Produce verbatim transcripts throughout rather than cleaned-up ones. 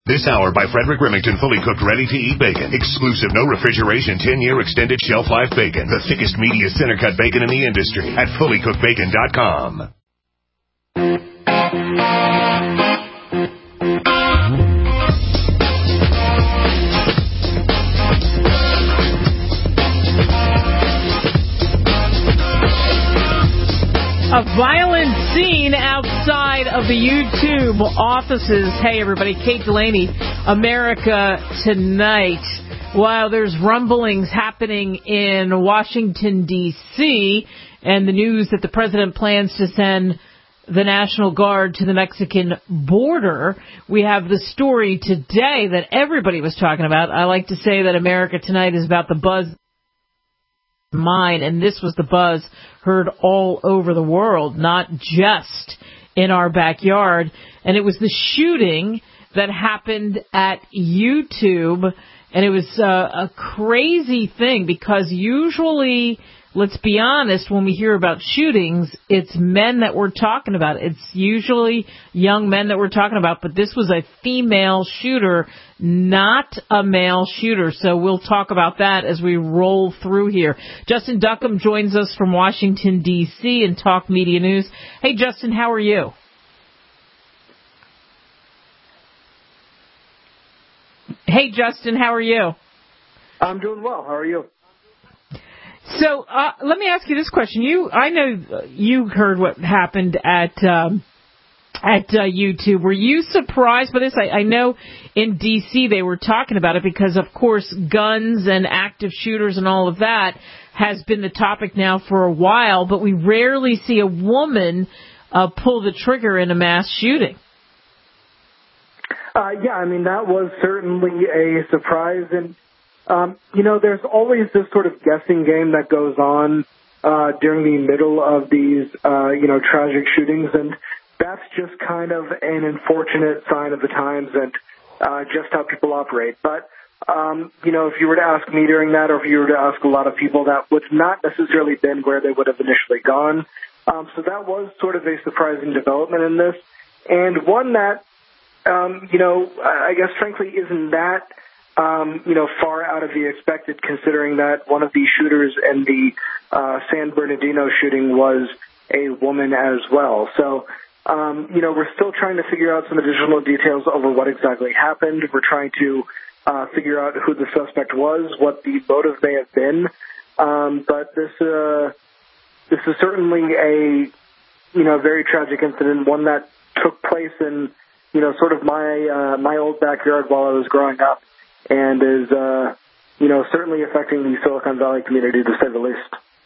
This hour by Frederick Remington, fully cooked, ready-to-eat bacon. Exclusive, no refrigeration, ten-year extended shelf life bacon. The thickest, meatiest center-cut bacon in the industry at fully cooked bacon dot com. A violent scene outside of the YouTube offices. Hey, everybody, Kate Delaney, America Tonight. While there's rumblings happening in Washington, D C, and the news that the president plans to send the National Guard to the Mexican border, we have the story today that everybody was talking about. I like to say that America Tonight is about the buzz mine, and this was the buzz heard all over the world, not just in our backyard. And it was the shooting that happened at YouTube, and it was uh, a crazy thing because usually, let's be honest, when we hear about shootings, it's men that we're talking about. It's usually young men that we're talking about, but this was a female shooter, not a male shooter. So we'll talk about that as we roll through here. Justin Duckham joins us from Washington, D C and Talk Media News. Hey, Justin, how are you? Hey, Justin, how are you? I'm doing well. How are you? So uh, let me ask you this question. You, I know you heard what happened at um, at uh, YouTube. Were you surprised by this? I, I know in D C they were talking about it because, of course, guns and active shooters and all of that has been the topic now for a while, but we rarely see a woman uh, pull the trigger in a mass shooting. Uh, yeah, I mean, that was certainly a surprise. And, um, you know, there's always this sort of guessing game that goes on uh, during the middle of these, uh, you know, tragic shootings. And that's just kind of an unfortunate sign of the times and uh, just how people operate. But, um, you know, if you were to ask me during that, or if you were to ask a lot of people, that would not necessarily been where they would have initially gone. Um, so that was sort of a surprising development in this, and one that, um, you know, I guess frankly isn't that, um, you know, far out of the expected, considering that one of the shooters in the uh, San Bernardino shooting was a woman as well. So, um, you know, we're still trying to figure out some additional details over what exactly happened. We're trying to uh, figure out who the suspect was, what the motive may have been. Um, but this, uh, this is certainly a, you know, very tragic incident, one that took place in, you know, sort of my, uh, my old backyard while I was growing up, and is, uh, you know, certainly affecting the Silicon Valley community, to say the least.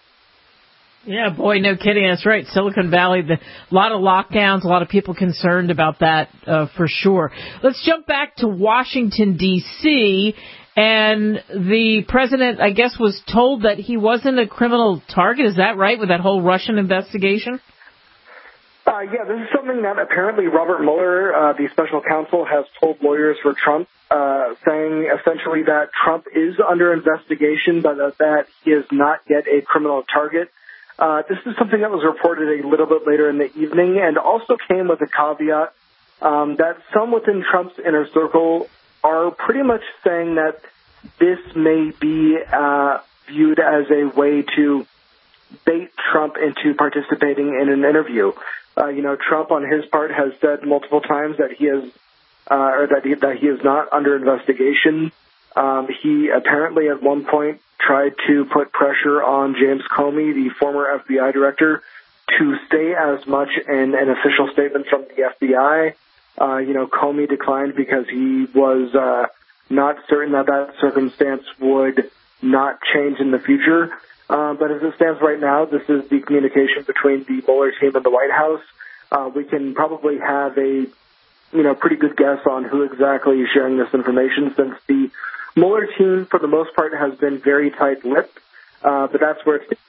Yeah, boy, no kidding. That's right. Silicon Valley, the, a lot of lockdowns, a lot of people concerned about that uh, for sure. Let's jump back to Washington, D C, and the president, I guess, was told that he wasn't a criminal target. Is that right, with that whole Russian investigation? Uh, yeah, this is something that apparently Robert Mueller, uh, the special counsel, has told lawyers for Trump, uh, saying essentially that Trump is under investigation, but that he is not yet a criminal target. Uh, this is something that was reported a little bit later in the evening, and also came with a caveat um, that some within Trump's inner circle are pretty much saying that this may be uh, viewed as a way to bait Trump into participating in an interview. Uh, you know, Trump on his part has said multiple times that he is, uh, or that he, that he is not under investigation. Um, he apparently at one point tried to put pressure on James Comey, the former F B I director, to say as much in an official statement from the F B I. Uh, you know, Comey declined because he was uh, not certain that that circumstance would not change in the future. Uh, but as it stands right now, this is the communication between the Mueller team and the White House. Uh, we can probably have a, you know, pretty good guess on who exactly is sharing this information, since the Mueller team, for the most part, has been very tight-lipped. Uh, but that's where it's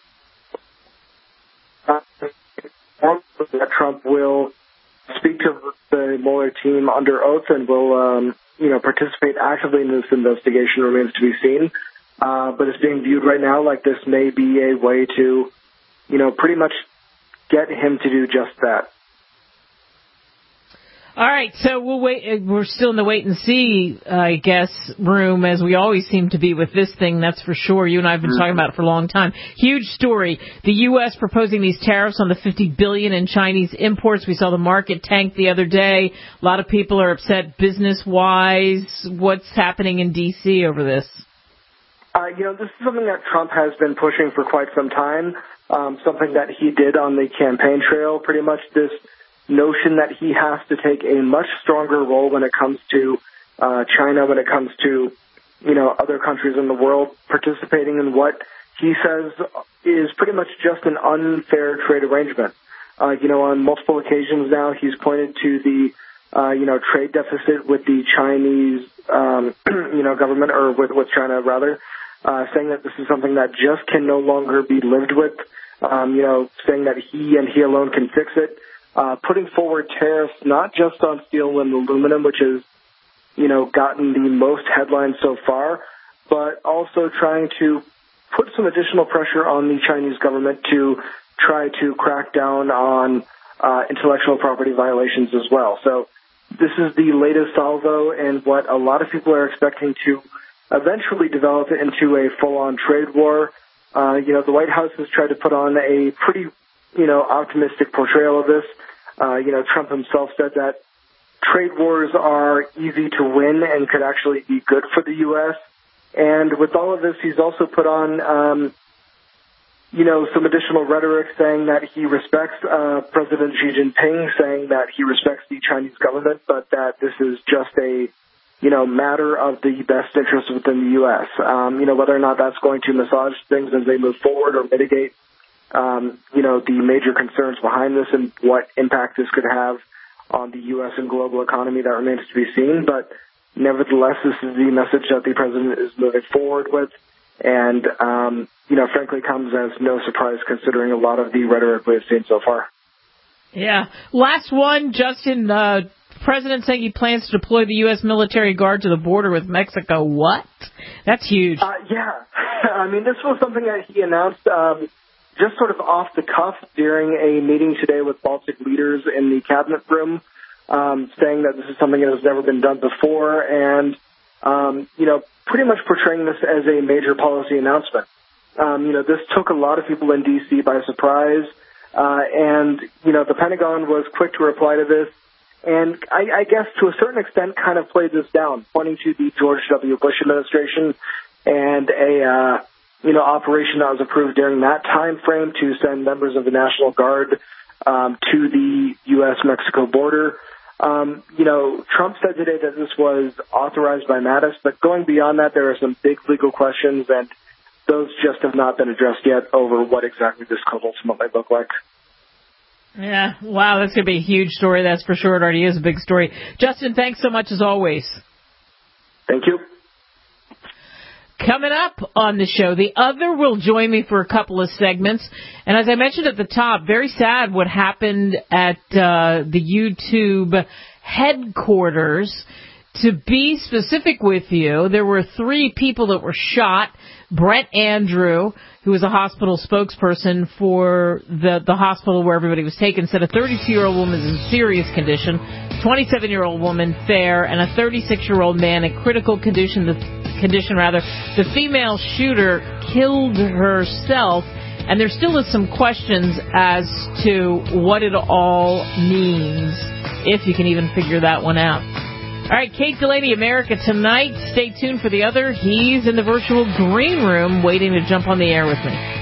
uh, that Trump will speak to the Mueller team under oath and will, um, you know, participate actively in this investigation remains to be seen. Uh, but it's being viewed right now like this may be a way to, you know, pretty much get him to do just that. All right, so we'll wait. We're still in the wait and see, I guess, room, as we always seem to be with this thing. That's for sure. You and I have been mm-hmm. talking about it for a long time. Huge story. The U S proposing these tariffs on the fifty billion dollars in Chinese imports. We saw the market tank the other day. A lot of people are upset business-wise. What's happening in D C over this? Uh, you know, this is something that Trump has been pushing for quite some time. Um, something that he did on the campaign trail, pretty much this notion that he has to take a much stronger role when it comes to uh, China, when it comes to, you know, other countries in the world participating in what he says is pretty much just an unfair trade arrangement. Uh, you know, on multiple occasions now, he's pointed to the, uh, you know, trade deficit with the Chinese, um, you know, government, or with, with China, rather, uh, saying that this is something that just can no longer be lived with, um, you know, saying that he and he alone can fix it. Uh, putting forward tariffs not just on steel and aluminum, which has, you know, gotten the most headlines so far, but also trying to put some additional pressure on the Chinese government to try to crack down on uh, intellectual property violations as well. So this is the latest salvo, and what a lot of people are expecting to eventually develop into a full-on trade war. Uh, you know, the White House has tried to put on a pretty, you know, optimistic portrayal of this. Uh, you know, Trump himself said that trade wars are easy to win and could actually be good for the U S. And with all of this, he's also put on, um, you know, some additional rhetoric saying that he respects uh, President Xi Jinping, saying that he respects the Chinese government, but that this is just a, you know, matter of the best interest within the U S. Um, you know, whether or not that's going to massage things as they move forward or mitigate Um, you know, the major concerns behind this and what impact this could have on the U S and global economy, that remains to be seen. But nevertheless, this is the message that the president is moving forward with. And, um, you know, frankly, comes as no surprise considering a lot of the rhetoric we've seen so far. Yeah. Last one, Justin, uh, President saying he plans to deploy the U S military guard to the border with Mexico. What? That's huge. Uh, yeah. I mean, this was something that he announced, um, just sort of off the cuff during a meeting today with Baltic leaders in the cabinet room, um, saying that this is something that has never been done before, and, um, you know, pretty much portraying this as a major policy announcement. Um, you know, this took a lot of people in D C by surprise, uh, and, you know, the Pentagon was quick to reply to this, and I, I guess to a certain extent kind of played this down, pointing to the George W. Bush administration and a, uh, you know, operation that was approved during that time frame to send members of the National Guard um, to the U S Mexico border. Um, you know, Trump said today that this was authorized by Mattis, but going beyond that, there are some big legal questions, and those just have not been addressed yet over what exactly this could ultimately look like. Yeah, wow, that's going to be a huge story, that's for sure. It already is a big story. Justin, thanks so much as always. Thank you. Coming up on the show, the other will join me for a couple of segments. And as I mentioned at the top, very sad what happened at uh, the YouTube headquarters. To be specific with you, there were three people that were shot. Brett Andrew, who was a hospital spokesperson for the, the hospital where everybody was taken, said a thirty-two-year-old woman is in serious condition, twenty-seven-year-old woman fair, and a thirty-six-year-old man in critical condition. The condition rather. The female shooter killed herself, and there still is some questions as to what it all means, if you can even figure that one out. All right, Kate Delaney, America Tonight. Stay tuned for the other. He's in the virtual green room waiting to jump on the air with me.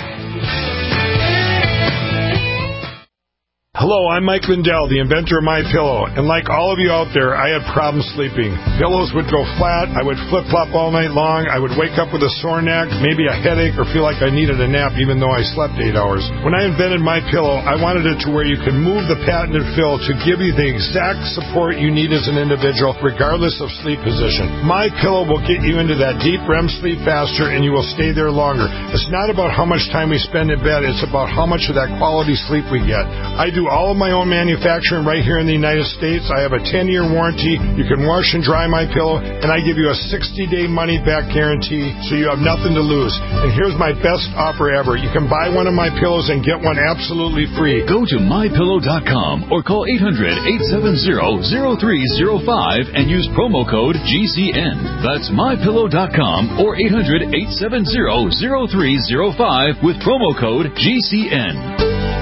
Hello, I'm Mike Lindell, the inventor of MyPillow, and like all of you out there, I had problems sleeping. Pillows would go flat, I would flip-flop all night long, I would wake up with a sore neck, maybe a headache, or feel like I needed a nap even though I slept eight hours. When I invented MyPillow, I wanted it to where you could move the patented fill to give you the exact support you need as an individual, regardless of sleep position. MyPillow will get you into that deep R E M sleep faster, and you will stay there longer. It's not about how much time we spend in bed, it's about how much of that quality sleep we get. I do all all of my own manufacturing right here in the United States. I have a ten-year warranty. You can wash and dry my pillow, and I give you a sixty-day money-back guarantee, so you have nothing to lose. And here's my best offer ever. You can buy one of my pillows and get one absolutely free. Go to my pillow dot com or call eight hundred, eight seven zero, zero three zero five and use promo code G C N. That's my pillow dot com or eight hundred, eight seven zero, zero three zero five with promo code G C N.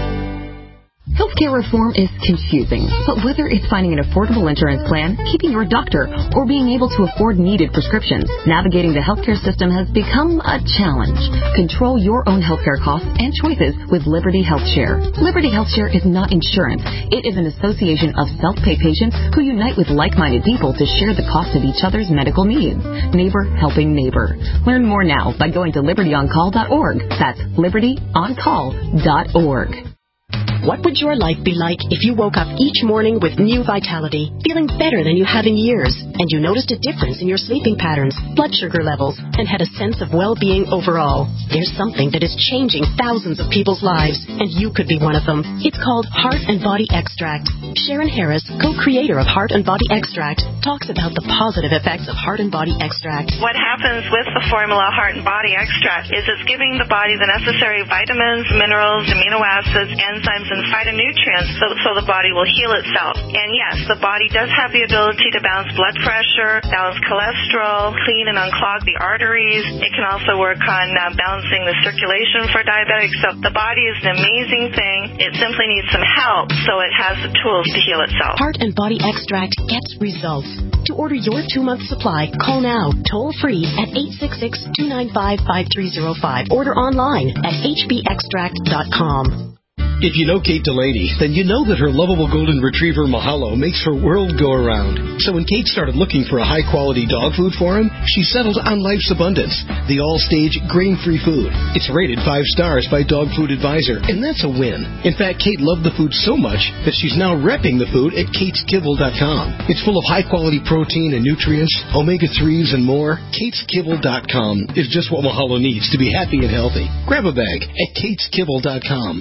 Healthcare reform is confusing, but whether it's finding an affordable insurance plan, keeping your doctor, or being able to afford needed prescriptions, navigating the healthcare system has become a challenge. Control your own healthcare costs and choices with Liberty HealthShare. Liberty HealthShare is not insurance. It is an association of self-pay patients who unite with like-minded people to share the cost of each other's medical needs. Neighbor helping neighbor. Learn more now by going to liberty on call dot org. That's liberty on call dot org. What would your life be like if you woke up each morning with new vitality, feeling better than you have in years, and you noticed a difference in your sleeping patterns, blood sugar levels, and had a sense of well-being overall? There's something that is changing thousands of people's lives, and you could be one of them. It's called Heart and Body Extract. Sharon Harris, co-creator of Heart and Body Extract, talks about the positive effects of Heart and Body Extract. What happens with the formula Heart and Body Extract is it's giving the body the necessary vitamins, minerals, amino acids, enzymes, and phytonutrients so, so the body will heal itself. And yes, the body does have the ability to balance blood pressure, balance cholesterol, clean and unclog the arteries. It can also work on uh, balancing the circulation for diabetics. So the body is an amazing thing. It simply needs some help so it has the tools to heal itself. Heart and Body Extract gets results. To order your two-month supply, call now, toll-free at eight six six, two nine five, five three zero five. Order online at h b extract dot com. If you know Kate Delaney, then you know that her lovable golden retriever Mahalo makes her world go around. So when Kate started looking for a high-quality dog food for him, she settled on Life's Abundance, the all-stage grain-free food. It's rated five stars by Dog Food Advisor, and that's a win. In fact, Kate loved the food so much that she's now repping the food at kates kibble dot com. It's full of high-quality protein and nutrients, omega threes, and more. kates kibble dot com is just what Mahalo needs to be happy and healthy. Grab a bag at kates kibble dot com.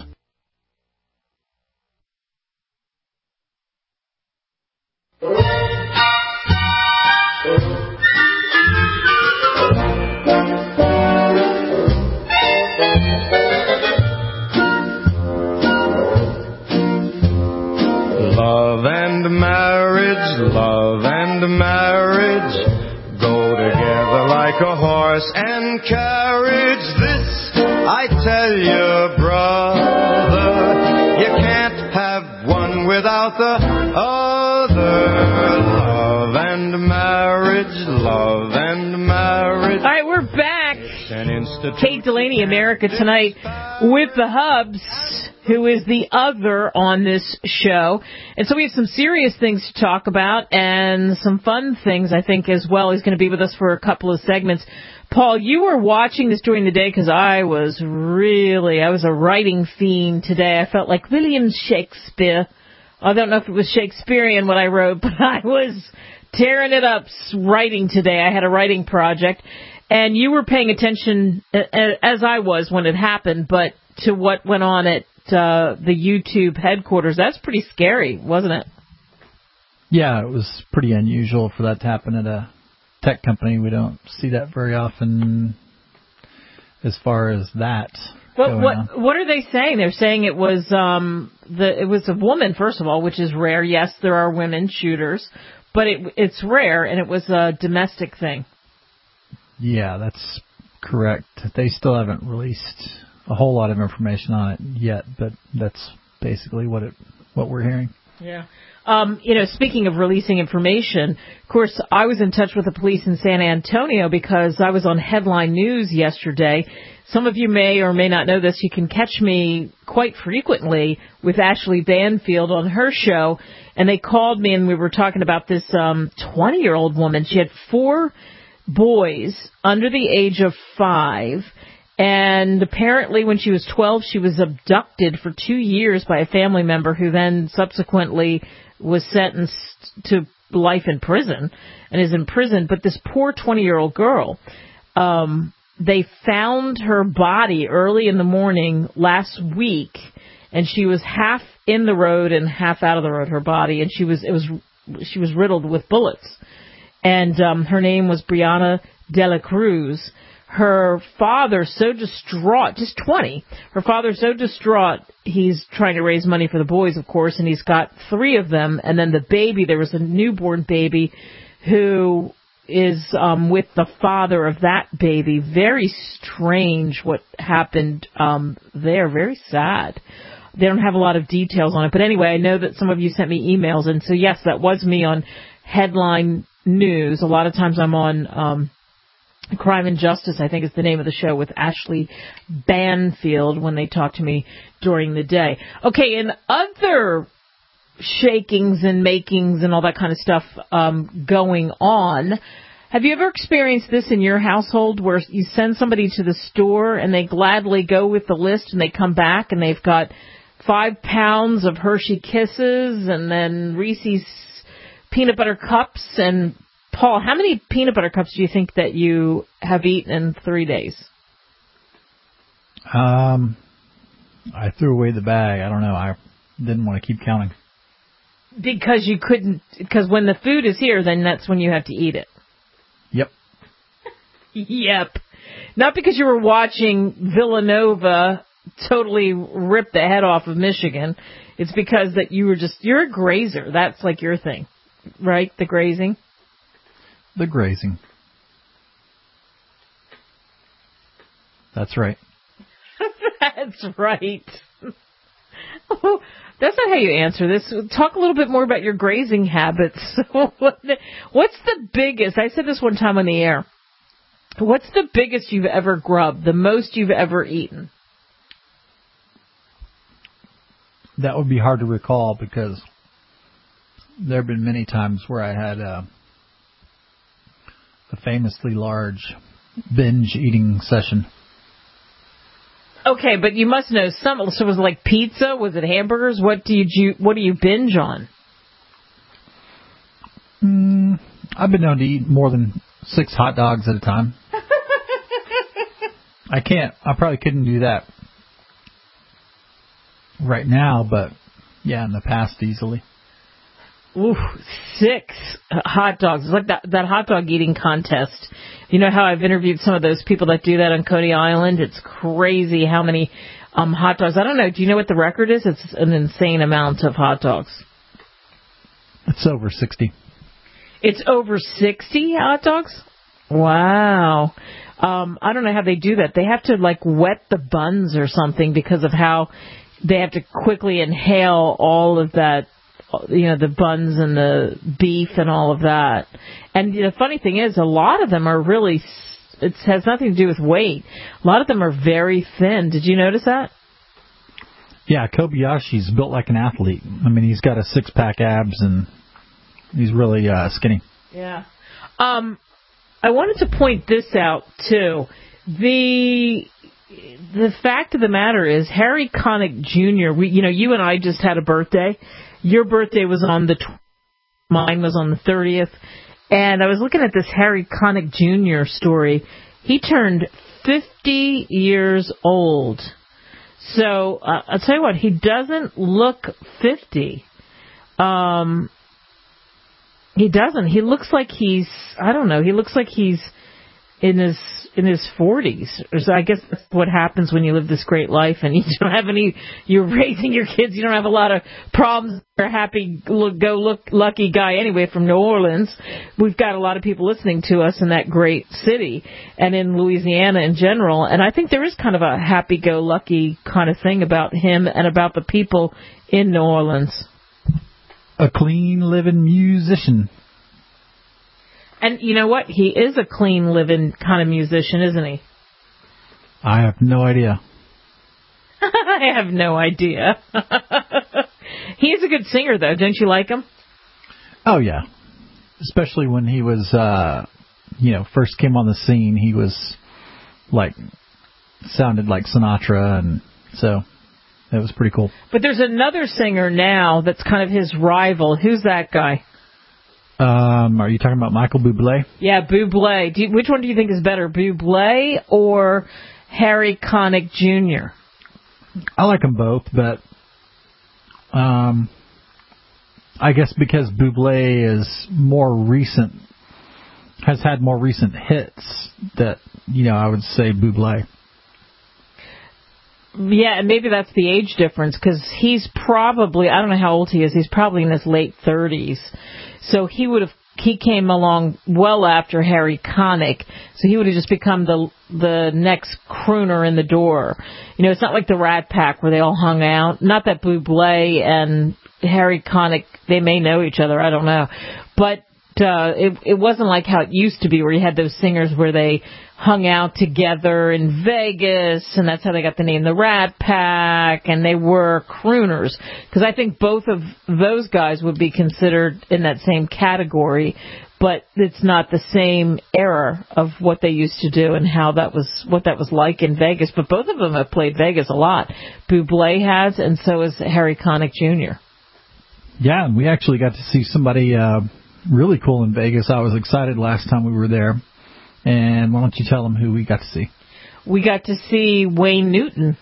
Love and marriage, love and marriage go together like a horse and carriage. This I tell you, brother, you can't have one without the other. Love and marriage, love and marriage. All right, we're back. Kate Delaney, America Tonight, with the Hubs, who is the other on this show. And so we have some serious things to talk about and some fun things, I think, as well. He's going to be with us for a couple of segments. Paul, you were watching this during the day because I was really, I was a writing fiend today. I felt like William Shakespeare. I don't know if it was Shakespearean what I wrote, but I was tearing it up writing today. I had a writing project. And you were paying attention, as I was when it happened, but to what went on at uh, the YouTube headquarters. That's pretty scary, wasn't it? Yeah, it was pretty unusual for that to happen at a tech company. We don't see that very often as far as that. What what on. What are they saying? They're saying it was um the it was a woman, first of all, which is rare. Yes, there are women shooters, but it it's rare, and it was a domestic thing. Yeah, that's correct. They still haven't released a whole lot of information on it yet, but that's basically what it what we're hearing. Yeah. Um, you know, speaking of releasing information, of course, I was in touch with the police in San Antonio because I was on Headline News yesterday. Some of you may or may not know this. You can catch me quite frequently with Ashley Banfield on her show, and they called me and we were talking about this um twenty-year-old woman. She had four boys under the age of five, and apparently when she was twelve, she was abducted for two years by a family member who then subsequently was sentenced to life in prison and is in prison. But this poor twenty-year-old girl, um, they found her body early in the morning last week, and she was half in the road and half out of the road, her body, and she was it was she was riddled with bullets. And um, her name was Brianna De La Cruz. Her father, so distraught, just twenty, her father so distraught, he's trying to raise money for the boys, of course, and he's got three of them. And then the baby, there was a newborn baby who is um, with the father of that baby. Very strange what happened um, there. Very sad. They don't have a lot of details on it. But anyway, I know that some of you sent me emails. And so, yes, that was me on Headline News. A lot of times I'm on um, Crime and Justice, I think is the name of the show, with Ashley Banfield when they talk to me during the day. Okay, in other shakings and makings and all that kind of stuff um, going on, have you ever experienced this in your household where you send somebody to the store and they gladly go with the list and they come back and they've got five pounds of Hershey Kisses and then Reese's peanut butter cups? And Paul, how many peanut butter cups do you think that you have eaten in three days? Um, I threw away the bag. I don't know. I didn't want to keep counting. Because you couldn't, because when the food is here, then that's when you have to eat it. Yep. Yep. Not because you were watching Villanova totally rip the head off of Michigan. It's because that you were just, you're a grazer. That's like your thing, right? The grazing? The grazing. That's right. That's right. Oh, that's not how you answer this. Talk a little bit more about your grazing habits. What's the biggest? I said this one time on the air. What's the biggest you've ever grubbed? The most you've ever eaten? That would be hard to recall because there have been many times where I had a, a famously large binge eating session. Okay, but you must know some. So was it like pizza? Was it hamburgers? What do you what do you binge on? Mm, I've been known to eat more than six hot dogs at a time. I can't. I probably couldn't do that right now, but yeah, in the past easily. Ooh, six hot dogs. It's like that, that hot dog eating contest. You know how I've interviewed some of those people that do that on Coney Island? It's crazy how many um, hot dogs. I don't know. Do you know what the record is? It's an insane amount of hot dogs. It's over sixty. It's over sixty hot dogs? Wow. Um, I don't know how they do that. They have to, like, wet the buns or something because of how they have to quickly inhale all of that, you know, the buns and the beef and all of that. And the funny thing is, a lot of them are really, it has nothing to do with weight. A lot of them are very thin. Did you notice that? Yeah, Kobayashi's built like an athlete. I mean, he's got a six-pack abs and he's really uh, skinny. Yeah. Um, I wanted to point this out, too. The the fact of the matter is, Harry Connick Junior, we, you know, you and I just had a birthday. Your birthday was on the twentieth. Mine was on the thirtieth. And I was looking at this Harry Connick Junior story. He turned fifty years old. So, uh, I'll tell you what, he doesn't look fifty. Um, he doesn't. He looks like he's, I don't know, he looks like he's in his in his forties. So I guess that's what happens when you live this great life and you don't have any, you're raising your kids, you don't have a lot of problems. You're a happy look, go look lucky guy anyway from New Orleans. We've got a lot of people listening to us in that great city and in Louisiana in general. And I think there is kind of a happy go lucky kind of thing about him and about the people in New Orleans. A clean living musician. And you know what? He is a clean living kind of musician, isn't he? I have no idea. I have no idea. He is a good singer, though. Don't you like him? Oh, yeah. Especially when he was, uh, you know, first came on the scene. He was, like, sounded like Sinatra, and so that was pretty cool. But there's another singer now that's kind of his rival. Who's that guy? Um, are you talking about Michael Bublé? Yeah, Bublé. Do you, which one do you think is better, Bublé or Harry Connick Junior? I like them both, but Um, I guess because Bublé is more recent, has had more recent hits that, you know, I would say Bublé. Yeah, and maybe that's the age difference, because he's probably, I don't know how old he is, he's probably in his late thirties. So he would have, he came along well after Harry Connick, so he would have just become the the next crooner in the door. You know, it's not like the Rat Pack where they all hung out. Not that Bublé and Harry Connick, they may know each other, I don't know. But uh, it, it wasn't like how it used to be, where you had those singers where they hung out together in Vegas, and that's how they got the name the Rat Pack, and they were crooners. Because I think both of those guys would be considered in that same category, but it's not the same era of what they used to do and how that was, what that was like in Vegas. But both of them have played Vegas a lot. Bublé has, and so has Harry Connick Junior Yeah, and we actually got to see somebody uh, really cool in Vegas. I was excited last time we were there. And why don't you tell them who we got to see? We got to see Wayne Newton.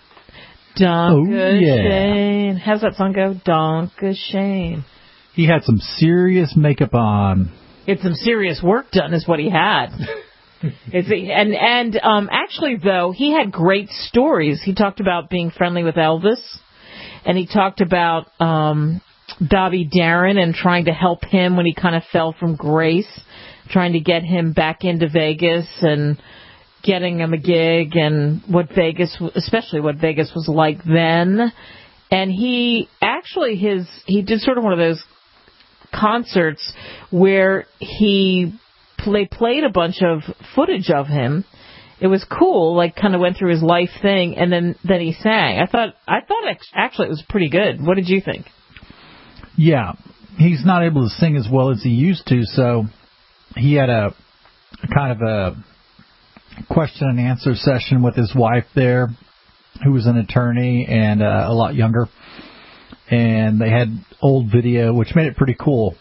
Donka oh, yeah. Shane. How's that song go? Donka Shane. He had some serious makeup on. It's some serious work done is what he had. It's, and and um, actually, though, he had great stories. He talked about being friendly with Elvis, and he talked about um, Bobby Darin and trying to help him when he kind of fell from grace, trying to get him back into Vegas and getting him a gig, and what Vegas, especially what Vegas was like then. And he actually, his he did sort of one of those concerts where he play, played a bunch of footage of him. It was cool, like kind of went through his life thing, and then, then he sang. I thought I thought actually it was pretty good. What did you think? Yeah, he's not able to sing as well as he used to, so he had a, a kind of a question and answer session with his wife there, who was an attorney and uh, a lot younger. And they had old video, which made it pretty cool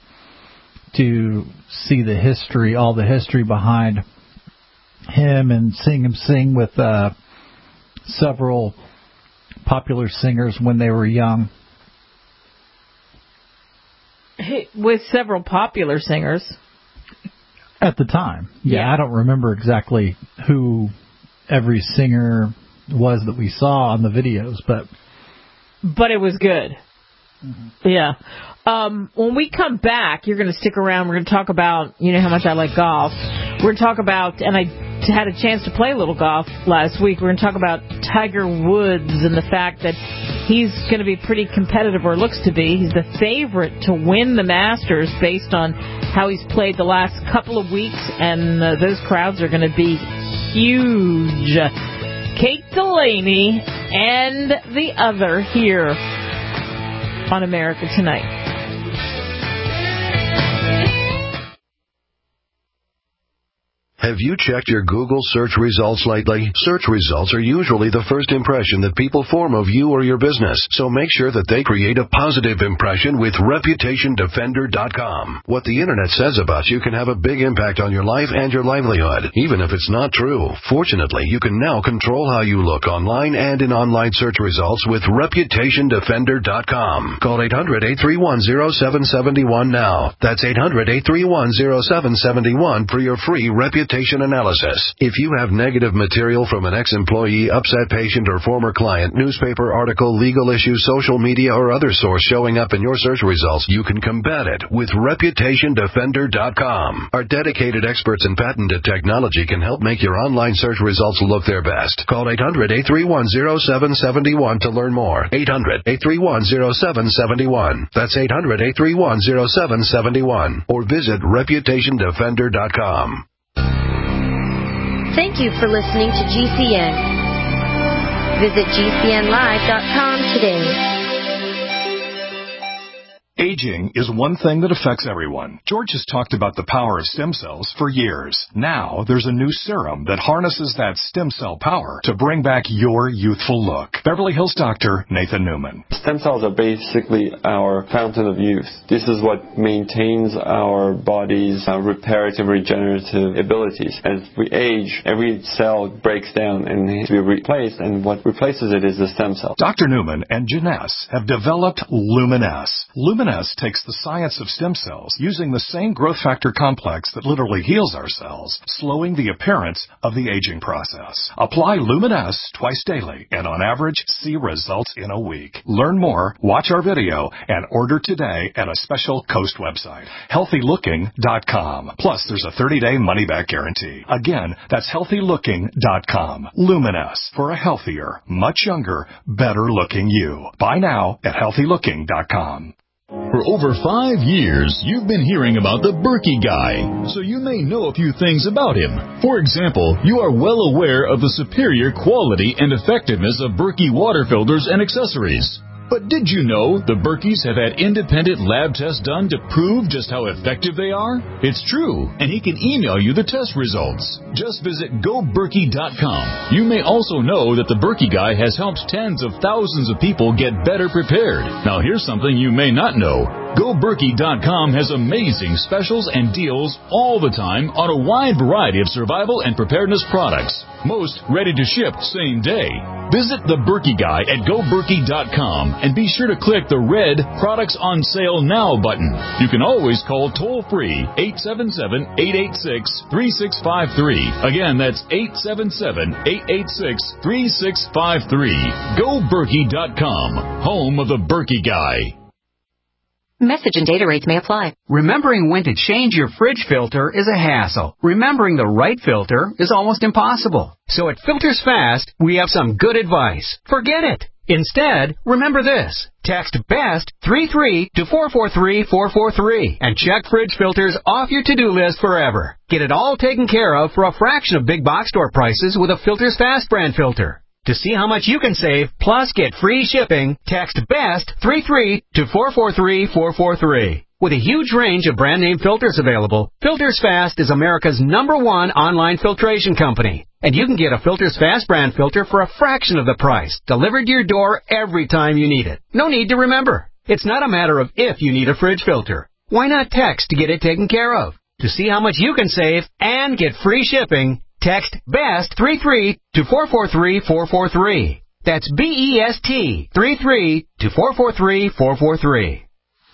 to see the history, all the history behind him, and seeing him sing with uh, several popular singers when they were young. With several popular singers. At the time. Yeah, yeah, I don't remember exactly who every singer was that we saw on the videos, but... But it was good. Mm-hmm. Yeah. Um, when we come back, you're going to stick around. We're going to talk about, you know how much I like golf. We're going to talk about, and I had a chance to play a little golf last week, we're going to talk about Tiger Woods and the fact that he's going to be pretty competitive, or looks to be. He's the favorite to win the Masters based on how he's played the last couple of weeks, and uh, those crowds are going to be huge. Kate Delaney and the other here on America Tonight. Have you checked your Google search results lately? Search results are usually the first impression that people form of you or your business, so make sure that they create a positive impression with Reputation Defender dot com. What the Internet says about you can have a big impact on your life and your livelihood, even if it's not true. Fortunately, you can now control how you look online and in online search results with Reputation Defender dot com. Call eight hundred, eight three one, zero seven seven one now. That's eight hundred, eight three one, zero seven seven one for your free Reputation analysis. If you have negative material from an ex-employee, upset patient, or former client, newspaper article, legal issue, social media, or other source showing up in your search results, you can combat it with Reputation Defender dot com. Our dedicated experts in patented technology can help make your online search results look their best. Call eight hundred, eight three one, zero seven seven one to learn more. eight hundred, eight three one, zero seven seven one. That's eight hundred, eight three one, zero seven seven one. Or visit Reputation Defender dot com. Thank you for listening to G C N. Visit G C N live dot com today. Aging is one thing that affects everyone. George has talked about the power of stem cells for years. Now, there's a new serum that harnesses that stem cell power to bring back your youthful look. Beverly Hills doctor Nathan Newman. Stem cells are basically our fountain of youth. This is what maintains our body's uh, reparative, regenerative abilities. As we age, every cell breaks down and needs to be replaced, and what replaces it is the stem cell. Doctor Newman and Janess have developed Luminesce. Luminesce takes the science of stem cells using the same growth factor complex that literally heals our cells, slowing the appearance of the aging process. Apply Luminesce twice daily and on average see results in a week. Learn more, watch our video, and order today at a special Coast website, healthy looking dot com. Plus, there's a thirty-day money-back guarantee. Again, that's healthy looking dot com. Luminesce, for a healthier, much younger, better-looking you. Buy now at healthy looking dot com. For over five years, you've been hearing about the Berkey Guy, so you may know a few things about him. For example, you are well aware of the superior quality and effectiveness of Berkey water filters and accessories. But did you know the Berkeys have had independent lab tests done to prove just how effective they are? It's true, and he can email you the test results. Just visit go berkey dot com. You may also know that the Berkey Guy has helped tens of thousands of people get better prepared. Now here's something you may not know. go berkey dot com has amazing specials and deals all the time on a wide variety of survival and preparedness products. Most ready to ship same day. Visit the Berkey Guy at go berkey dot com and be sure to click the red Products on Sale Now button. You can always call toll-free eight seven seven, eight eight six, three six five three. Again, that's eight seven seven, eight eight six, three six five three. go berkey dot com, home of the Berkey Guy. Message and data rates may apply. Remembering when to change your fridge filter is a hassle. Remembering the right filter is almost impossible. So at Filters Fast, we have some good advice. Forget it. Instead, remember this. Text BEST three three to four four three four four three and check fridge filters off your to-do list forever. Get it all taken care of for a fraction of big box store prices with a Filters Fast brand filter. To see how much you can save, plus get free shipping, text BEST three three to four four three four four three. With a huge range of brand name filters available, Filters Fast is America's number one online filtration company. And you can get a Filters Fast brand filter for a fraction of the price, delivered to your door every time you need it. No need to remember. It's not a matter of if you need a fridge filter. Why not text to get it taken care of? To see how much you can save and get free shipping, text BEST three three to four four three four four three. That's B E S T three three to four four three four four three.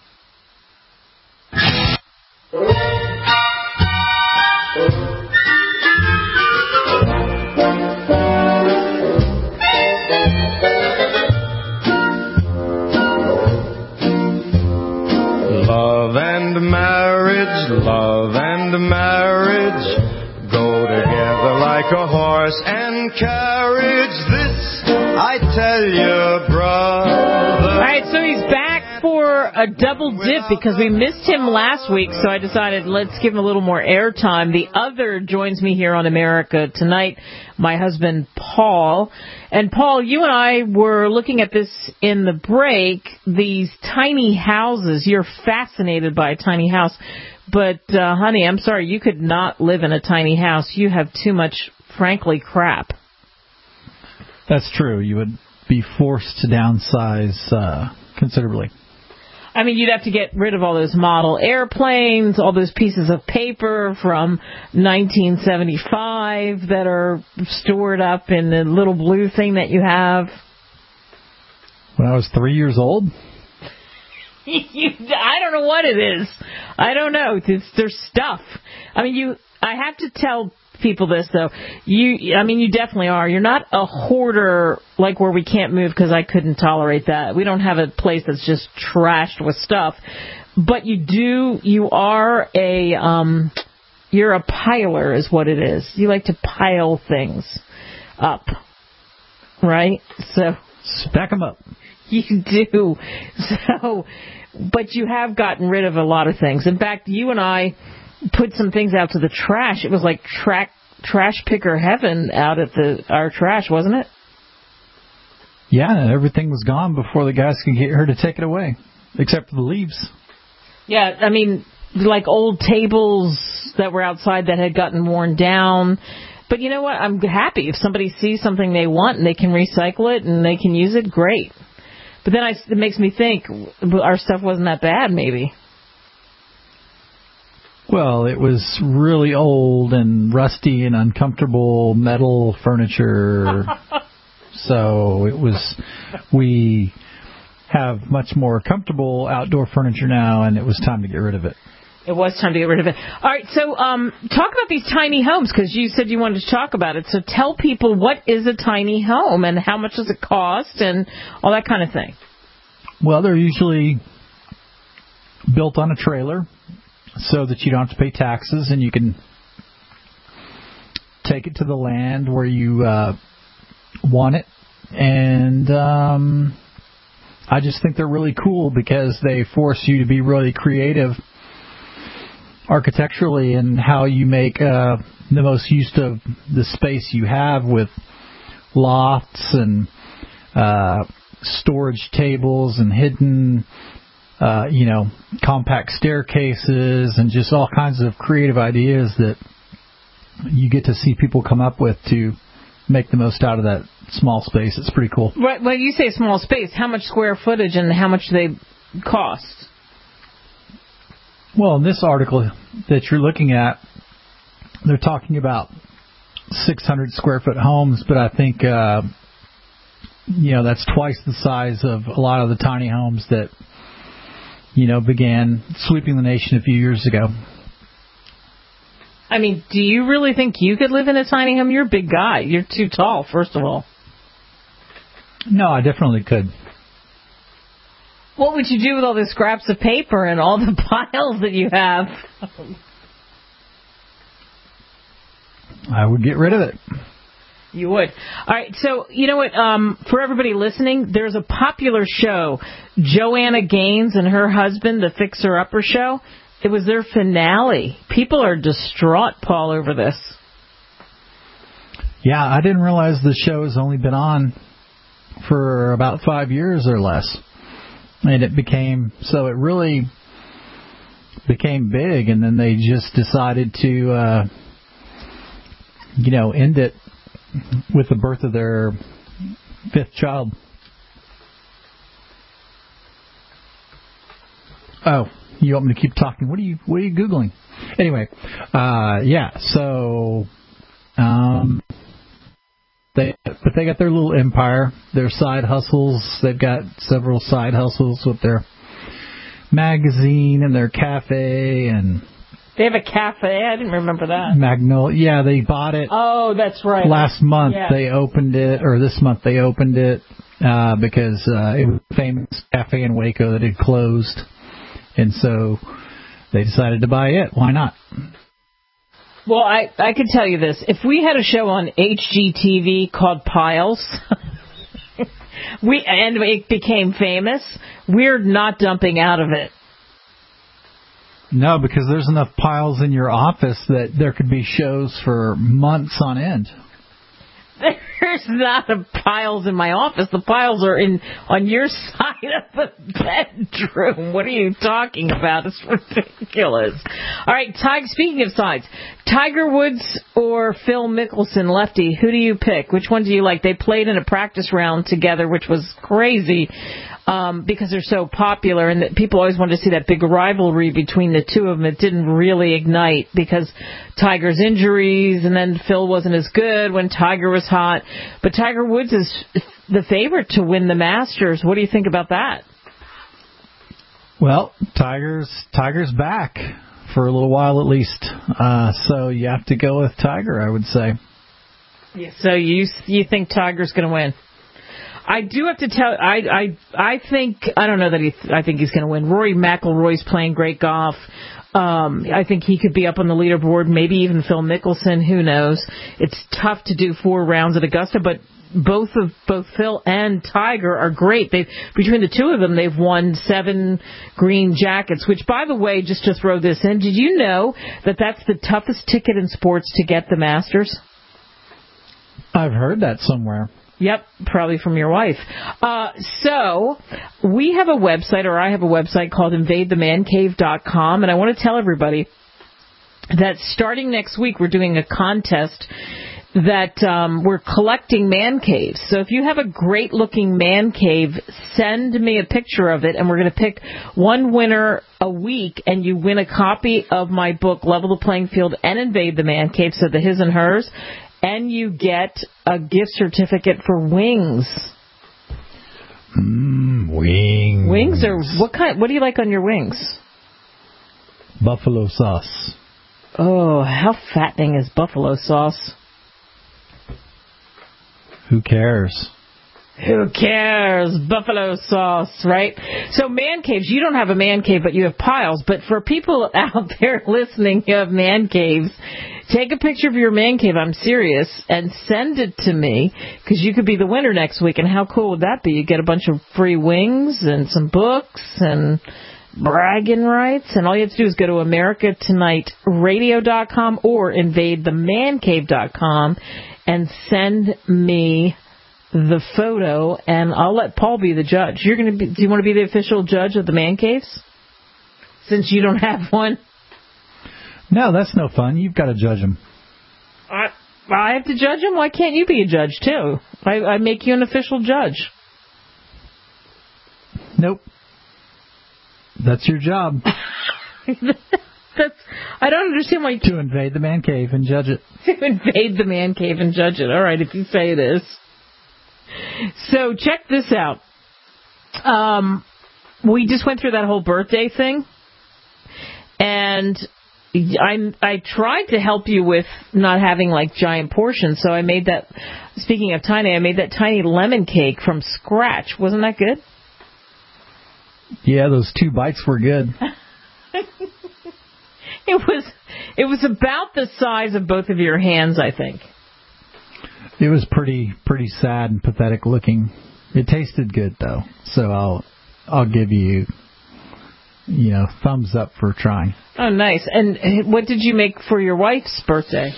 Love and marriage, love and marriage go together like a horse and carriage. This I tell you, brother. All right, so he's back for a double dip because we missed him last week, so I decided let's give him a little more airtime. The other joins me here on America Tonight, my husband, Paul. And, Paul, you and I were looking at this in the break, these tiny houses. You're fascinated by a tiny house. But, uh, honey, I'm sorry, you could not live in a tiny house. You have too much, frankly, crap. That's true. You would be forced to downsize uh, considerably. I mean, you'd have to get rid of all those model airplanes, all those pieces of paper from nineteen seventy-five that are stored up in the little blue thing that you have. When I was three years old? you, I don't know what it is. I don't know. It's, there's stuff. I mean, you. I have to tell people this, though. You, I mean, you definitely are. You're not a hoarder, like where we can't move because I couldn't tolerate that. We don't have a place that's just trashed with stuff. But you do, you are a, um, you're a piler is what it is. You like to pile things up, right? So stack them up. You do. So, but you have gotten rid of a lot of things. In fact, you and I put some things out to the trash. It was like track, trash picker heaven out at the our trash, wasn't it? Yeah, and everything was gone before the guys could get here to take it away. except for the leaves. Yeah, I mean, like old tables that were outside that had gotten worn down. But you know what? I'm happy if somebody sees something they want and they can recycle it and they can use it, great. But then I, it makes me think our stuff wasn't that bad, maybe. Well, it was really old and rusty and uncomfortable metal furniture. So it was, we have much more comfortable outdoor furniture now, and it was time to get rid of it. It was time to get rid of it. All right, so um, talk about these tiny homes, because you said you wanted to talk about it. So tell people, what is a tiny home and how much does it cost and all that kind of thing? Well, they're usually built on a trailer so that you don't have to pay taxes, and you can take it to the land where you uh, want it. And um, I just think they're really cool because they force you to be really creative architecturally and how you make uh, the most use of the space you have, with lofts and uh, storage tables and hidden, uh, you know, compact staircases and just all kinds of creative ideas that you get to see people come up with to make the most out of that small space. It's pretty cool. Right, when you say small space, how much square footage and how much do they cost? Well, in this article that you're looking at, they're talking about six hundred square foot homes, but I think, uh, you know, that's twice the size of a lot of the tiny homes that, you know, began sweeping the nation a few years ago. I mean, do you really think you could live in a tiny home? You're a big guy. You're too tall, first of all. No, I definitely could. What would you do with all the scraps of paper and all the piles that you have? I would get rid of it. You would. All right, so you know what? Um, for everybody listening, there's a popular show, Joanna Gaines and her husband, the Fixer Upper show. It was their finale. People are distraught, Paul, over this. Yeah, I didn't realize the show has only been on for about five years or less. And it became, so it really became big, and then they just decided to, uh, you know, end it with the birth of their fifth child. Oh, you want me to keep talking? What are you, what are you Googling? Anyway, uh, yeah, so, um, They, but they got their little empire, their side hustles. They've got several side hustles with their magazine and their cafe. And they have a cafe? I didn't remember that. Magnolia. Yeah, they bought it. Oh, that's right. Last month yeah. they opened it, or this month they opened it, uh, because uh, it was a famous cafe in Waco that had closed. And so they decided to buy it. Why not? Well, I, I can tell you this. If we had a show on H G T V called Piles, we and it became famous, we're not dumping out of it. No, because there's enough piles in your office that there could be shows for months on end. There's not a piles in my office. The piles are in on your side of the bedroom. What are you talking about? It's ridiculous. All right, Tiger, speaking of sides, Tiger Woods or Phil Mickelson, lefty, who do you pick? Which one do you like? They played in a practice round together, which was crazy um, because they're so popular, and that people always wanted to see that big rivalry between the two of them. It didn't really ignite because Tiger's injuries, and then Phil wasn't as good when Tiger was hot. But Tiger Woods is the favorite to win the Masters. What do you think about that? Well, Tiger's Tiger's back for a little while at least. Uh, so you have to go with Tiger, I would say. Yeah, so you you think Tiger's going to win? I do have to tell. I I I think I don't know that he. I think he's going to win. Rory McIlroy's playing great golf. Um, I think he could be up on the leaderboard. Maybe even Phil Mickelson. Who knows? It's tough to do four rounds at Augusta, but both of both Phil and Tiger are great. They between the two of them, they've won seven green jackets. Which, by the way, just to throw this in, did you know that that's the toughest ticket in sports to get the Masters? I've heard that somewhere. Yep, probably from your wife. Uh, so, we have a website, or I have a website called invade the man cave dot com, and I want to tell everybody that starting next week we're doing a contest that um, we're collecting man caves. So if you have a great-looking man cave, send me a picture of it, and we're going to pick one winner a week, and you win a copy of my book, Level the Playing Field and Invade the Man Cave, so the his and hers. And you get a gift certificate for wings. Mm, wings. Wings are what kind? What do you like on your wings? Buffalo sauce. Oh, how fattening is buffalo sauce? Who cares? Who cares? Buffalo sauce, right? So man caves, you don't have a man cave, but you have piles. But for people out there listening who have man caves, take a picture of your man cave, I'm serious, and send it to me, because you could be the winner next week. And how cool would that be? You get a bunch of free wings and some books and bragging rights. And all you have to do is go to America Tonight Radio dot com or invade the man cave dot com and send me the photo, and I'll let Paul be the judge. You're going to be, do you want to be the official judge of the man caves, since you don't have one? No, that's no fun. You've got to judge them. I, I have to judge them? Why can't you be a judge, too? I, I make you an official judge. Nope. That's your job. That's, I don't understand why you... To invade the man cave and judge it. To invade the man cave and judge it. All right, if you say it is. So check this out. Um, we just went through that whole birthday thing, and I I tried to help you with not having like giant portions. So I made that. Speaking of tiny, I made that tiny lemon cake from scratch. Wasn't that good? Yeah, those two bites were good. It was it was about the size of both of your hands, I think. It was pretty pretty sad and pathetic looking. It tasted good though, so I'll I'll give you you know thumbs up for trying. Oh, nice. And what did you make for your wife's birthday?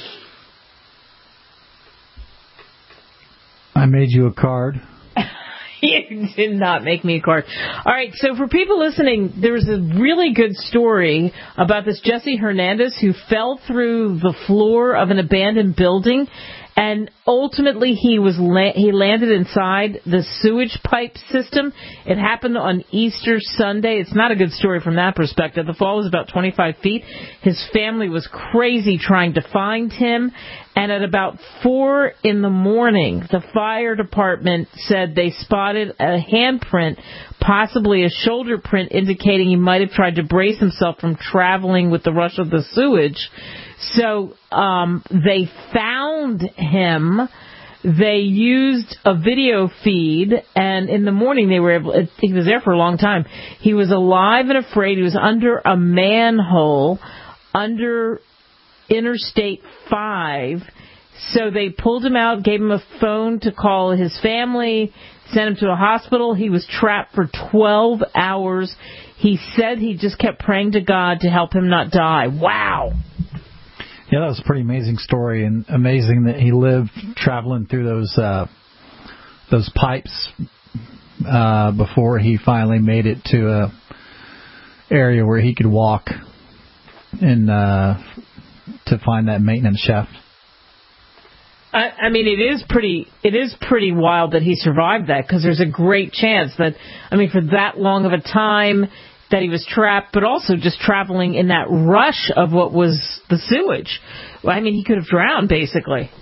I made you a card. You did not make me a card. All right, so for people listening, there was a really good story about this Jesse Hernandez who fell through the floor of an abandoned building, and ultimately he was la- he landed inside the sewage pipe system. It happened on Easter Sunday. It's not a good story from that perspective. The fall was about twenty-five feet. His family was crazy trying to find him. And at about four in the morning, the fire department said they spotted a handprint, possibly a shoulder print, indicating he might have tried to brace himself from traveling with the rush of the sewage. So um, they found him. They used a video feed, and in the morning they were able. He was there for a long time. He was alive and afraid. He was under a manhole, under Interstate five. So they pulled him out, gave him a phone to call his family, sent him to a hospital. He was trapped for twelve hours. He said he just kept praying to God to help him not die. Wow. Yeah, that was a pretty amazing story, and amazing that he lived traveling through those uh, those pipes uh, before he finally made it to a area where he could walk and uh, to find that maintenance shaft. I, I mean, it is pretty. It is pretty wild that he survived that, because there's a great chance that, I mean, for that long of a time that he was trapped, but also just traveling in that rush of what was the sewage. I mean, he could have drowned, basically.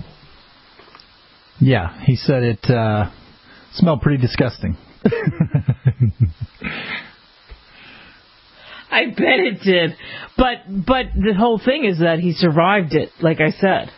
Yeah, he said it uh, smelled pretty disgusting. I bet it did. But but the whole thing is that he survived it, like I said.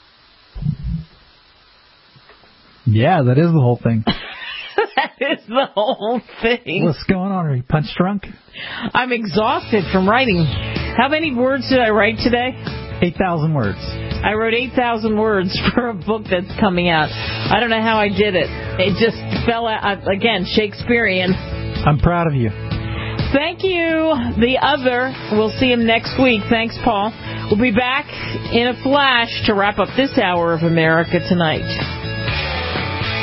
Yeah, that is the whole thing. That is the whole thing. What's going on? Are you punch drunk? I'm exhausted from writing. How many words did I write today? eight thousand words. I wrote eight thousand words for a book that's coming out. I don't know how I did it. It just fell out, again, Shakespearean. I'm proud of you. Thank you. The other, we'll see him next week. Thanks, Paul. We'll be back in a flash to wrap up this hour of America Tonight.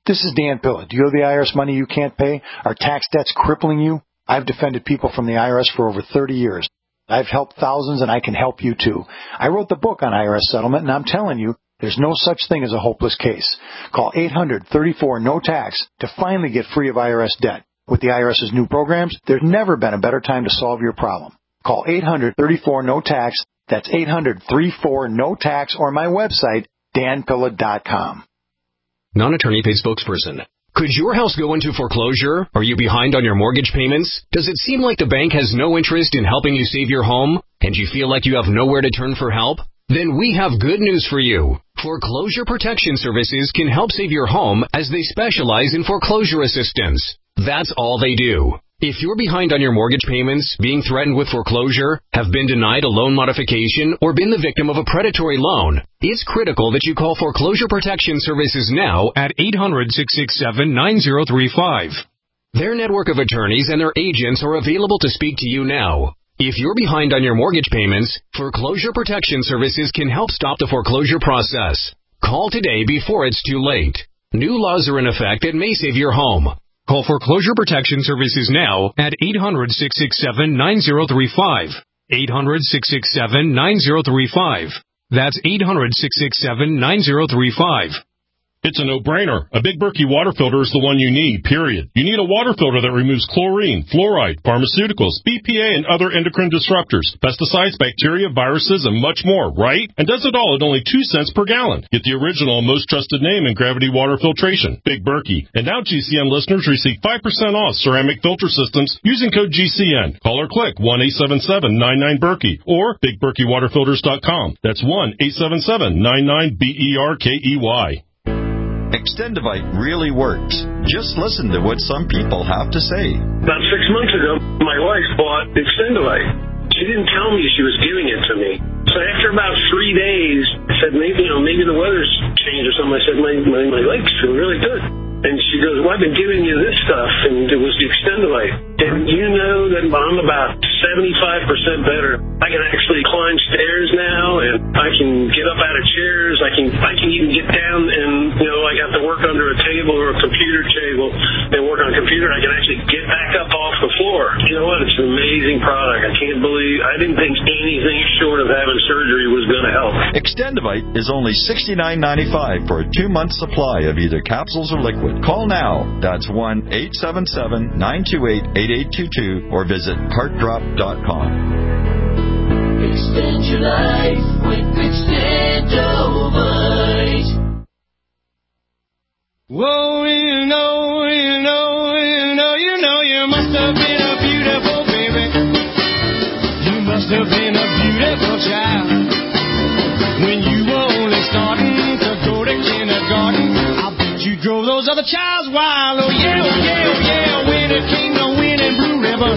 This is Dan Pilla. Do you owe the I R S money you can't pay? Are tax debts crippling you? I've defended people from the I R S for over thirty years. I've helped thousands, and I can help you too. I wrote the book on I R S settlement, and I'm telling you, there's no such thing as a hopeless case. Call eight hundred thirty-four no tax to finally get free of I R S debt. With the IRS's new programs, there's never been a better time to solve your problem. Call eight hundred thirty-four no tax. That's eight hundred thirty-four no tax, or my website, dan pilla dot com. Non-attorney paid spokesperson. Could your house go into foreclosure? Are you behind on your mortgage payments? Does it seem like the bank has no interest in helping you save your home, and you feel like you have nowhere to turn for help? Then we have good news for you. Foreclosure Protection Services can help save your home as they specialize in foreclosure assistance. That's all they do. If you're behind on your mortgage payments, being threatened with foreclosure, have been denied a loan modification, or been the victim of a predatory loan, it's critical that you call Foreclosure Protection Services now at eight hundred, six six seven, nine zero three five. Their network of attorneys and their agents are available to speak to you now. If you're behind on your mortgage payments, Foreclosure Protection Services can help stop the foreclosure process. Call today before it's too late. New laws are in effect that may save your home. Call Foreclosure Protection Services now at eight hundred, six six seven, nine zero three five. eight hundred, six six seven, nine zero three five. That's eight hundred, six six seven, nine zero three five. It's a no-brainer. A Big Berkey water filter is the one you need, period. You need a water filter that removes chlorine, fluoride, pharmaceuticals, B P A, and other endocrine disruptors, pesticides, bacteria, viruses, and much more, right? And does it all at only two cents per gallon. Get the original and most trusted name in gravity water filtration, Big Berkey. And now G C N listeners receive five percent off ceramic filter systems using code G C N. Call or click one eight seven seven, nine nine, Berkey or big berkey water filters dot com. That's one eight seven seven, nine nine, B E R K E Y. Extendivite really works. Just listen to what some people have to say. About six months ago, my wife bought Extendivite. She didn't tell me she was giving it to me. So after about three days, I said, maybe, you know, maybe the weather's changed or something. I said, my, my, my legs feel really good. And she goes, well, I've been giving you this stuff, and it was the Extendivite. And you know that I'm about seventy-five percent better. I can actually climb stairs now, and I can get up out of chairs. I can I can even get down, and, you know, I have to work under a table or a computer table and work on a computer. I can actually get back up off the floor. You know what? It's an amazing product. I can't believe, I didn't think anything short of having surgery was going to help. Extendivite is only sixty-nine ninety-five for a two-month supply of either capsules or liquid. Call now. That's one eight seven seven, nine two eight, eight eight two two or visit heart drop dot com. Extend your life with Extendivite. Whoa, you know, you know, you know, you know, you must have been a beautiful baby. You must have been a beautiful child. When you were only starting to go to kindergarten, I bet you drove those other childs wild. Oh yeah, oh yeah, oh yeah, when it came to winning Blue Ribbon.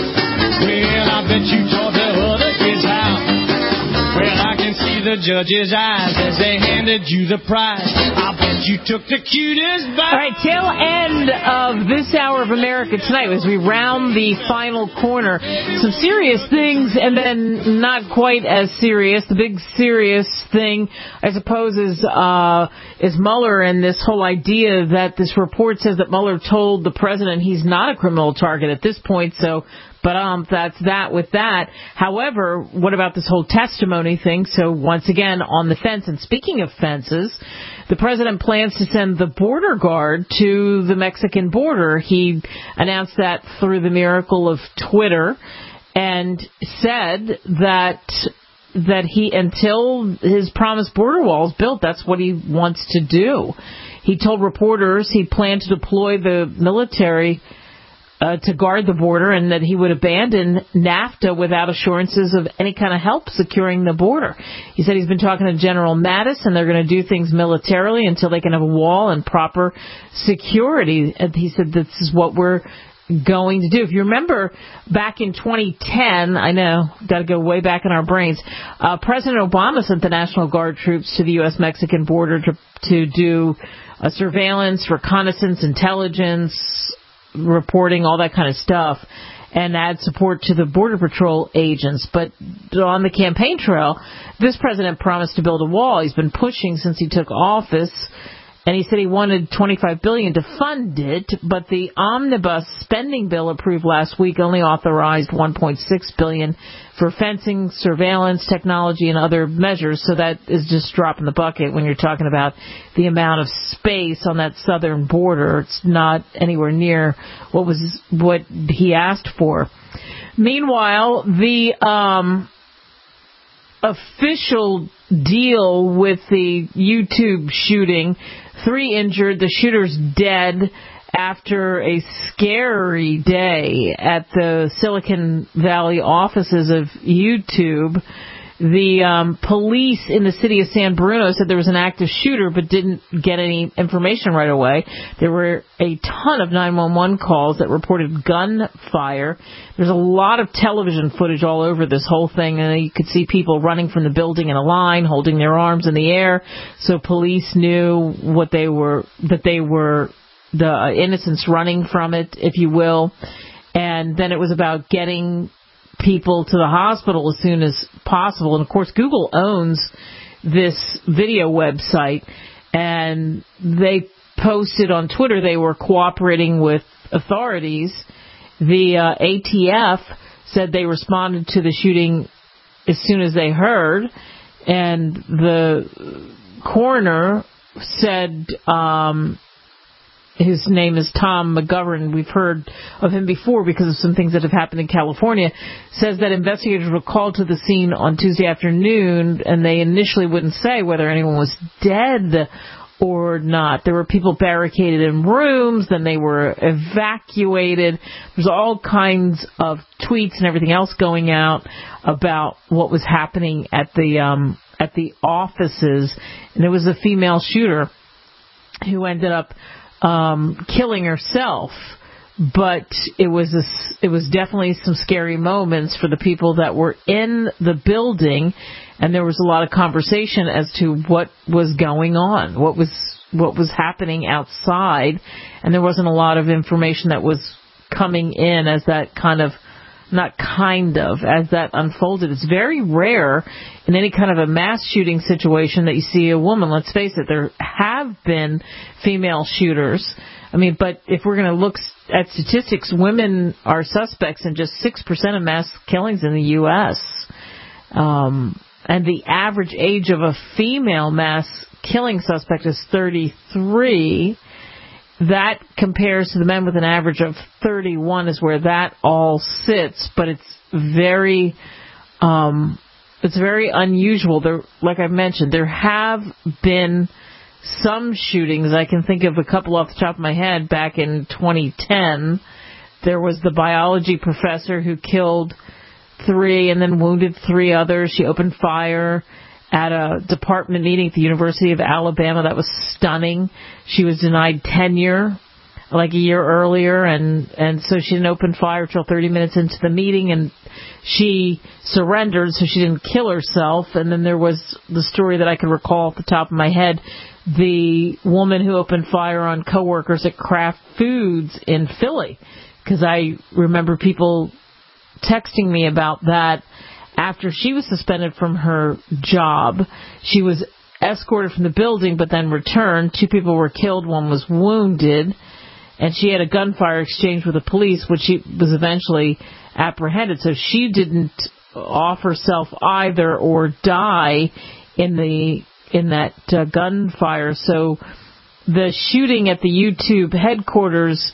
Well, I bet you taught the other kids how. Well, I can see the judge's eyes as they handed you the prize. I bet you took the cutest bite. All right, tail end of this hour of America Tonight as we round the final corner. Some serious things and then not quite as serious. The big serious thing, I suppose, is uh, is Mueller and this whole idea that this report says that Mueller told the president he's not a criminal target at this point, so... But um, that's that with that. However, what about this whole testimony thing? So once again, on the fence. And speaking of fences, the president plans to send the border guard to the Mexican border. He announced that through the miracle of Twitter and said that that he, until his promised border wall is built, that's what he wants to do. He told reporters he planned to deploy the military Uh, to guard the border and that he would abandon NAFTA without assurances of any kind of help securing the border. He said he's been talking to General Mattis and they're going to do things militarily until they can have a wall and proper security. And he said this is what we're going to do. If you remember back in twenty ten, I know, got to go way back in our brains, uh, President Obama sent the National Guard troops to the U S Mexican border to, to do uh, surveillance, reconnaissance, intelligence, reporting, all that kind of stuff, and add support to the Border Patrol agents. But on the campaign trail, this president promised to build a wall. He's been pushing since he took office, And he said he wanted twenty-five billion dollars to fund it, but the omnibus spending bill approved last week only authorized one point six billion dollars for fencing, surveillance, technology, and other measures. So that is just drop in the bucket when you're talking about the amount of space on that southern border. It's not anywhere near what was what he asked for. Meanwhile, the um, official deal with the YouTube shooting, three injured, the shooter's dead after a scary day at the Silicon Valley offices of YouTube. The um, police in the city of San Bruno said there was an active shooter but didn't get any information right away. There were a ton of nine one one calls that reported gunfire. There's a lot of television footage all over this whole thing, and you could see people running from the building in a line, holding their arms in the air. So police knew what they were, that they were the innocents running from it, if you will. And then it was about getting people to the hospital as soon as possible. And of course, Google owns this video website, and they posted on Twitter they were cooperating with authorities. The uh, A T F said they responded to the shooting as soon as they heard, and the coroner said um his name is Tom McGovern. We've heard of him before because of some things that have happened in California. Says that investigators were called to the scene on Tuesday afternoon, and they initially wouldn't say whether anyone was dead or not. There were people barricaded in rooms, then they were evacuated. There's all kinds of tweets and everything else going out about what was happening at the um, at the offices. And it was a female shooter who ended up Um, killing herself, but it was a, it was definitely some scary moments for the people that were in the building, and there was a lot of conversation as to what was going on, what was what was happening outside, and there wasn't a lot of information that was coming in as that kind of not kind of, as that unfolded. It's very rare in any kind of a mass shooting situation that you see a woman. Let's face it, there have been female shooters. I mean, but if we're going to look at statistics, women are suspects in just six percent of mass killings in the U S Um, and the average age of a female mass killing suspect is thirty-three. That compares to the men with an average of thirty-one is where that all sits, but it's very, um, it's very unusual. There, like I mentioned, there have been some shootings. I can think of a couple off the top of my head. Back in twenty ten, there was the biology professor who killed three and then wounded three others. She opened fire at a department meeting at the University of Alabama. That was stunning. She was denied tenure like a year earlier, and, and so she didn't open fire until thirty minutes into the meeting, and she surrendered, so she didn't kill herself. And then there was the story that I could recall off the top of my head, the woman who opened fire on coworkers at Kraft Foods in Philly, because I remember people texting me about that. After she was suspended from her job, she was escorted from the building but then returned. Two people were killed, one was wounded, and she had a gunfire exchange with the police, which she was eventually apprehended. So she didn't off herself either or die in the in that uh, gunfire. So the shooting at the YouTube headquarters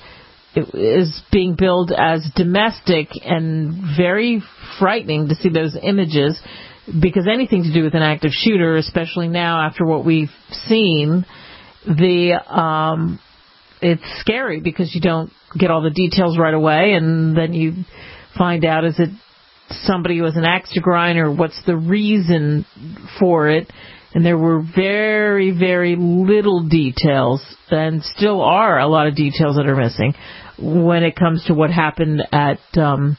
is being billed as domestic, and very frightening to see those images, because anything to do with an active shooter, especially now after what we've seen, the um, it's scary because you don't get all the details right away, and then you find out, is it somebody who has an axe to grind, or what's the reason for it? And there were very, very little details, and still are a lot of details that are missing when it comes to what happened at um,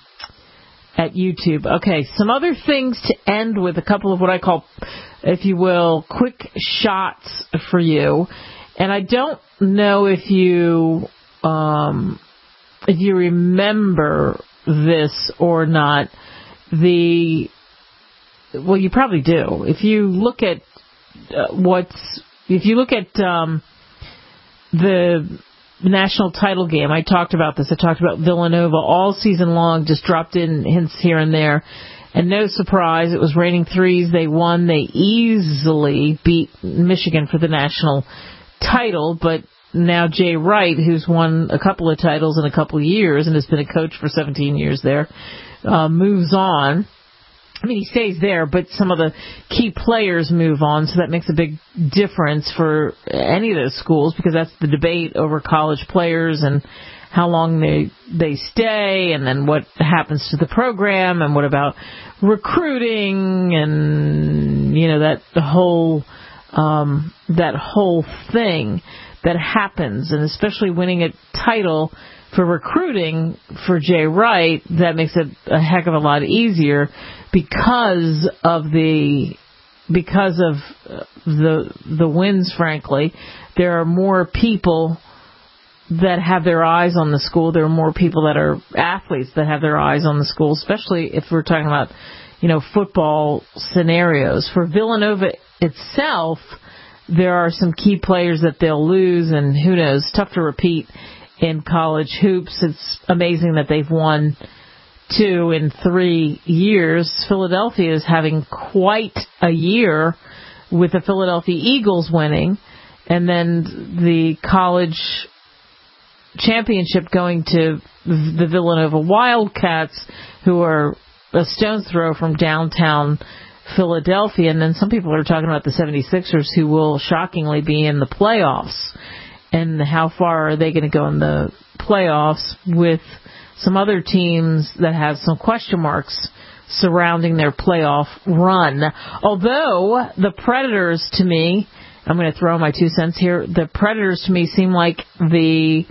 at YouTube. Okay, some other things to end with, a couple of what I call, if you will, quick shots for you. And I don't know if you um, if you remember this or not. The well, you probably do. If you look at uh, what's if you look at um, the national title game. I talked about this. I talked about Villanova all season long, just dropped in hints here and there. And no surprise, it was raining threes. They won. They easily beat Michigan for the national title. But now Jay Wright, who's won a couple of titles in a couple of years and has been a coach for seventeen years there, uh, moves on. I mean, he stays there, but some of the key players move on, so that makes a big difference for any of those schools, because that's the debate over college players and how long they they stay, and then what happens to the program, and what about recruiting, and you know that whole um, that whole thing that happens, and especially winning a title for recruiting for Jay Wright, that makes it a heck of a lot easier because of the because of the the wins. Frankly, there are more people that have their eyes on the school. There are more people that are athletes that have their eyes on the school, especially if we're talking about, you know, football scenarios. For Villanova itself, there are some key players that they'll lose, and who knows, tough to repeat in college hoops. It's amazing that they've won two in three years. Philadelphia is having quite a year with the Philadelphia Eagles winning, and then the college championship going to the Villanova Wildcats, who are a stone's throw from downtown Philadelphia. And then some people are talking about the seventy-sixers, who will shockingly be in the playoffs. And how far are they going to go in the playoffs with some other teams that have some question marks surrounding their playoff run? Although the Predators, to me, I'm going to throw my two cents here, the Predators to me seem like the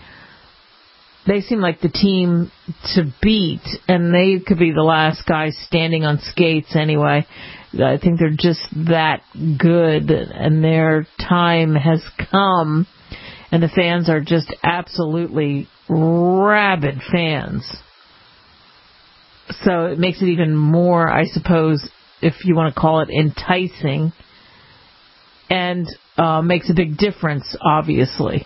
They seem like the team to beat, and they could be the last guys standing on skates anyway. I think they're just that good, and their time has come, and the fans are just absolutely rabid fans. So it makes it even more, I suppose, if you want to call it, enticing, and uh, makes a big difference, obviously,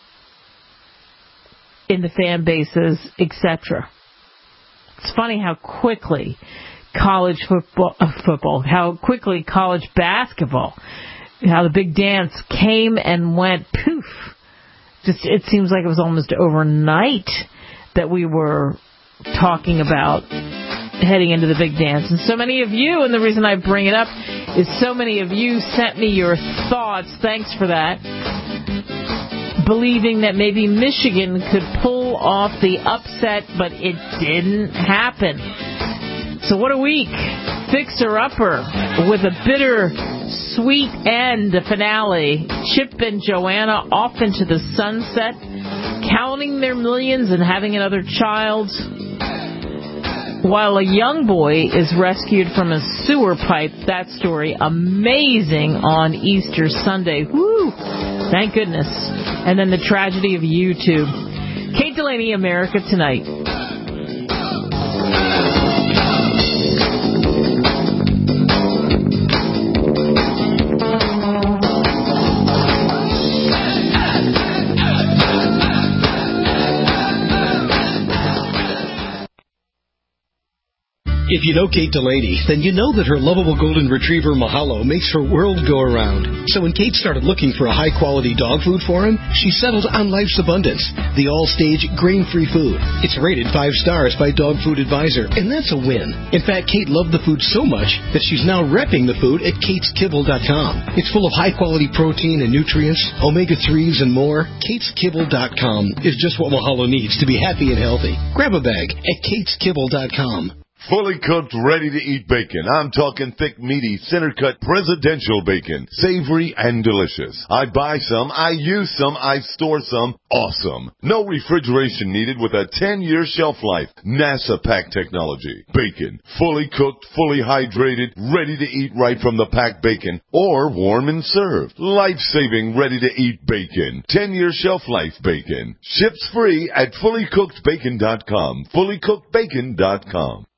in the fan bases, et cetera. It's funny how quickly college football, uh, football, how quickly college basketball, how the big dance came and went poof. Just it seems like it was almost overnight that we were talking about heading into the big dance. And so many of you, and the reason I bring it up is so many of you sent me your thoughts. Thanks for that. Believing that maybe Michigan could pull off the upset, but it didn't happen. So what a week. Fixer-upper with a bitter, sweet end finale. Chip and Joanna off into the sunset, counting their millions and having another child, while a young boy is rescued from a sewer pipe. That story, amazing, on Easter Sunday. Woo! Thank goodness. And then the tragedy of YouTube. Kate Delaney, America Tonight. If you know Kate Delaney, then you know that her lovable golden retriever Mahalo makes her world go around. So when Kate started looking for a high-quality dog food for him, she settled on Life's Abundance, the all-stage grain-free food. It's rated five stars by Dog Food Advisor, and that's a win. In fact, Kate loved the food so much that she's now repping the food at kates kibble dot com. It's full of high-quality protein and nutrients, omega threes, and more. kates kibble dot com is just what Mahalo needs to be happy and healthy. Grab a bag at kates kibble dot com. Fully cooked, ready-to-eat bacon. I'm talking thick, meaty, center-cut presidential bacon. Savory and delicious. I buy some, I use some, I store some. Awesome. No refrigeration needed with a ten-year shelf life. NASA pack technology. Bacon. Fully cooked, fully hydrated, ready to eat right from the packed bacon, or warm and served. Life-saving, ready-to-eat bacon. ten-year shelf life bacon. Ships free at fully cooked bacon dot com. fully cooked bacon dot com.